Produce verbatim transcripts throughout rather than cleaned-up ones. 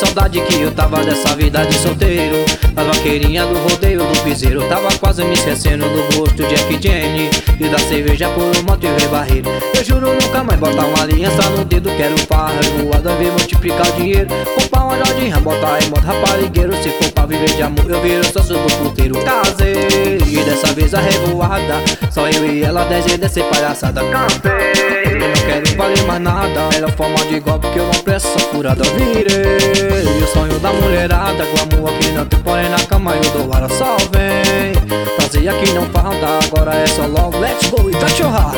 saudade que eu tava dessa vida de solteiro, das vaqueirinhas do rodeio do piseiro. Tava quase me esquecendo do gosto de Jack Jenny e da cerveja por um monte de barreiro. Eu juro nunca mais botar uma aliança no dedo. Quero par revoada, ver multiplicar o dinheiro. Comprar uma jardinha, botar em modo raparigueiro. Se for pra viver de amor, eu viro sócio do puteiro. Casei, e dessa vez a revoada, só eu e ela, dez e descer palhaçada. Cansei, eu não quero valer mais nada. Melhor forma de golpe que eu não presto, só furada. Eu virei, e o sonho da mulherada, glamour aqui não tem porém na cama, eu dou hora, só vem. Prazer aqui não falta, agora é só love, let's go e cachorrada.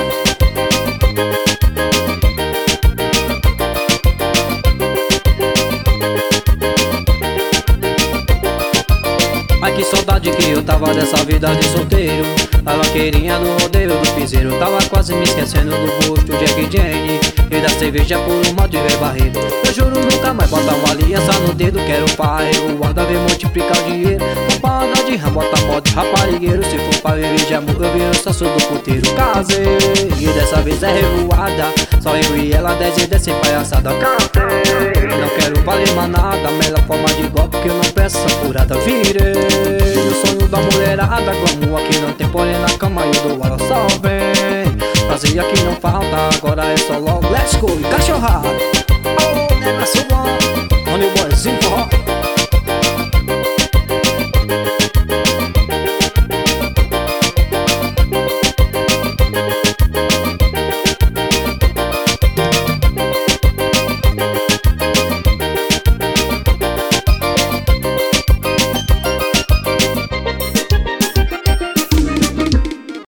Ai que saudade que eu tava dessa vida de solteiro, a vaqueirinha do rodeio do piseiro. Tava quase me esquecendo do gosto de Jack Jenny e da cerveja por um mal de ver barreiro. Eu juro nunca mais botar uma aliança no dedo. Quero pai, eu guarda ver multiplicar o dinheiro. Comprar uma de ramo, botar modo raparigueiro. Se for pra viver de amor, eu viro sócio do puteiro. Casei, e dessa vez é revoada, só eu e ela, dez e desce palhaçada. Cantei, não quero valer mais nada. Melhor forma de golpe que eu não peço, essa furada. Virei o sonho da mulherada, glamour aqui não tem porém na cama, eu dou ela, só vem. Prazer aqui não falta, agora é só logo, let's go e cachorrada.